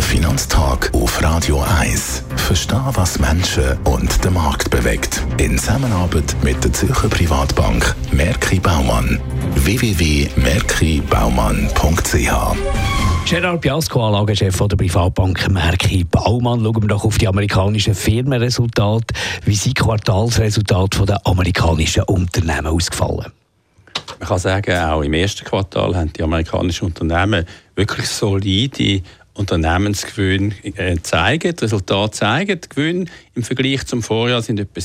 Finanztag auf Radio 1. Verstehen, was Menschen und den Markt bewegt. In Zusammenarbeit mit der Zürcher Privatbank Merki Baumann. www.merkibaumann.ch. Gerard Biasco, Anlagechef der Privatbank Merki Baumann. Schauen wir doch auf die amerikanischen Firmenresultate. Wie sind Quartalsresultate der amerikanischen Unternehmen ausgefallen? Man kann sagen, auch im ersten Quartal haben die amerikanischen Unternehmen wirklich solide Unternehmensgewinne zeigen. Die Resultate zeigen, die Gewinne im Vergleich zum Vorjahr sind etwa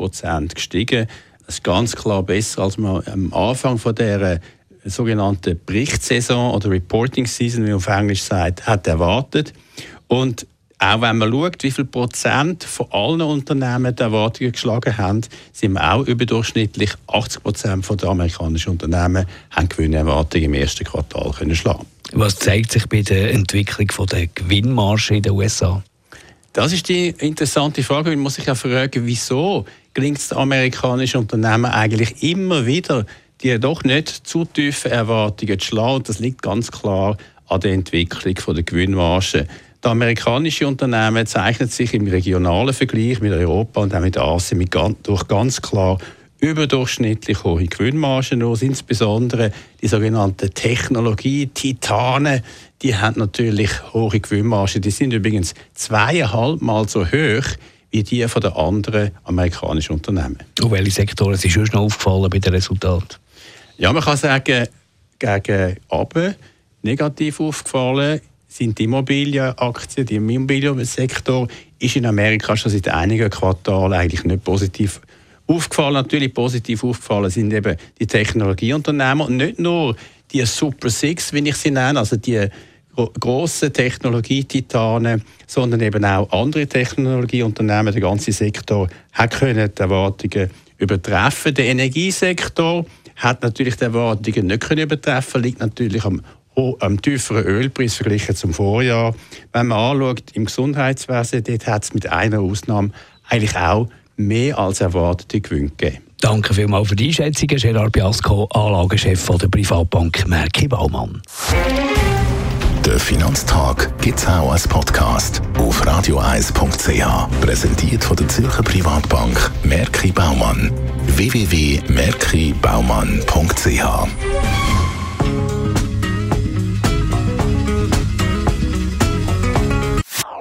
7% gestiegen. Das ist ganz klar besser, als man am Anfang von dieser sogenannten Berichtssaison oder Reporting Season, wie man auf Englisch sagt, hat erwartet. Und auch wenn man schaut, wie viel Prozent von allen Unternehmen die Erwartungen geschlagen haben, sind wir auch überdurchschnittlich 80% der amerikanischen Unternehmen haben Gewinnerwartungen im ersten Quartal können schlagen. Was zeigt sich bei der Entwicklung der Gewinnmarge in den USA? Das ist die interessante Frage. Man muss sich ja fragen, wieso gelingt es den amerikanischen Unternehmen eigentlich immer wieder, die doch nicht zu tiefen Erwartungen zu schlagen. Das liegt ganz klar an der Entwicklung der Gewinnmarge. Die amerikanischen Unternehmen zeichnen sich im regionalen Vergleich mit Europa und auch mit Asien durch ganz klar überdurchschnittlich hohe Gewinnmargen aus. Insbesondere die sogenannten Technologie-Titanen, die haben natürlich hohe Gewinnmargen. Die sind übrigens 2,5 Mal so hoch wie die von den anderen amerikanischen Unternehmen. Und welche Sektoren sind schon noch aufgefallen bei den Resultaten? Ja, man kann sagen, gegen Abend negativ aufgefallen sind die Immobilienaktien. Der Immobiliensektor ist in Amerika schon seit einigen Quartalen eigentlich nicht positiv aufgefallen. Natürlich positiv aufgefallen sind eben die Technologieunternehmen und nicht nur die Super Six, wie ich sie nenne, also die grossen Technologietitanen, sondern eben auch andere Technologieunternehmen. Der ganze Sektor hat können die Erwartungen übertreffen. Der Energiesektor hat natürlich die Erwartungen nicht können übertreffen, liegt natürlich am tieferen Ölpreis verglichen zum Vorjahr. Wenn man anschaut, im Gesundheitswesen, dort hat es mit einer Ausnahme eigentlich auch mehr als erwartete Gewinne gegeben. Danke vielmals für die Einschätzung, Gerard Biasco, Anlagechef der Privatbank Merki Baumann. Der Finanztag gibt es auch als Podcast auf radio1.ch. Präsentiert von der Zürcher Privatbank Merki Baumann. www.merkibaumann.ch.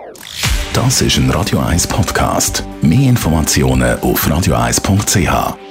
Das ist ein Radio 1 Podcast. Mehr Informationen auf radio1.ch.